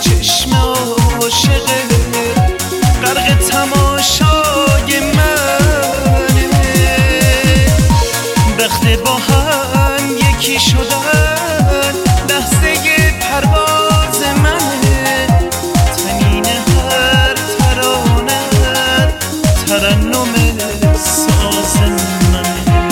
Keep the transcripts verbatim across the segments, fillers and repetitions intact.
چشم عاشقه غرق تماشای منه. وقتی با هم یکی شدن لحظه پرواز منه. تنین هر ترانه ترنم ساز منه.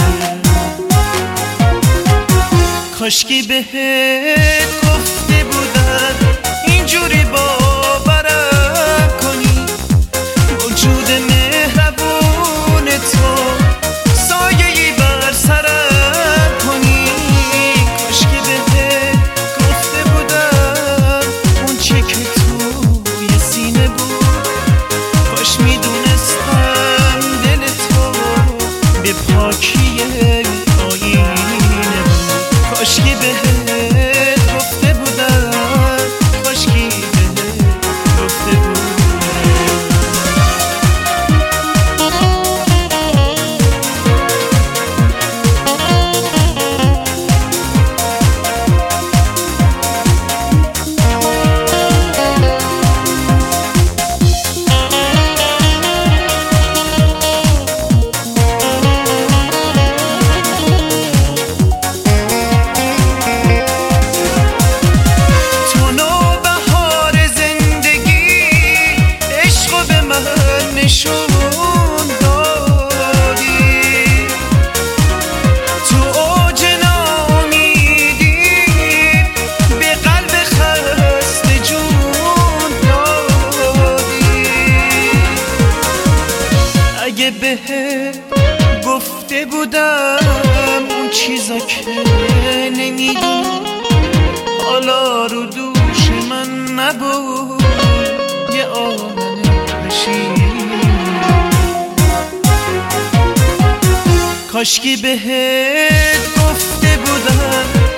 کاشکی بهت گفته بودن اینجوری باورم کنی. وجود مهربون تو سایه‌ای بر سرم کنی. کاشکی بهت گفته بودم اون چه که توی سینه بود. کاش میدونستم دل تو به پاکی آینه بود. کاشکی بهت گفته بودم، کاشکی بهت گفته بودم. نشون دادی تو اوج ناامیدی به قلب خسته جون دادی. اگه بهت گفته بودم اون چیزا که نمیدونی حالا رو دوش من نبود یه آمن بشی. کاشکی بهت گفته بودم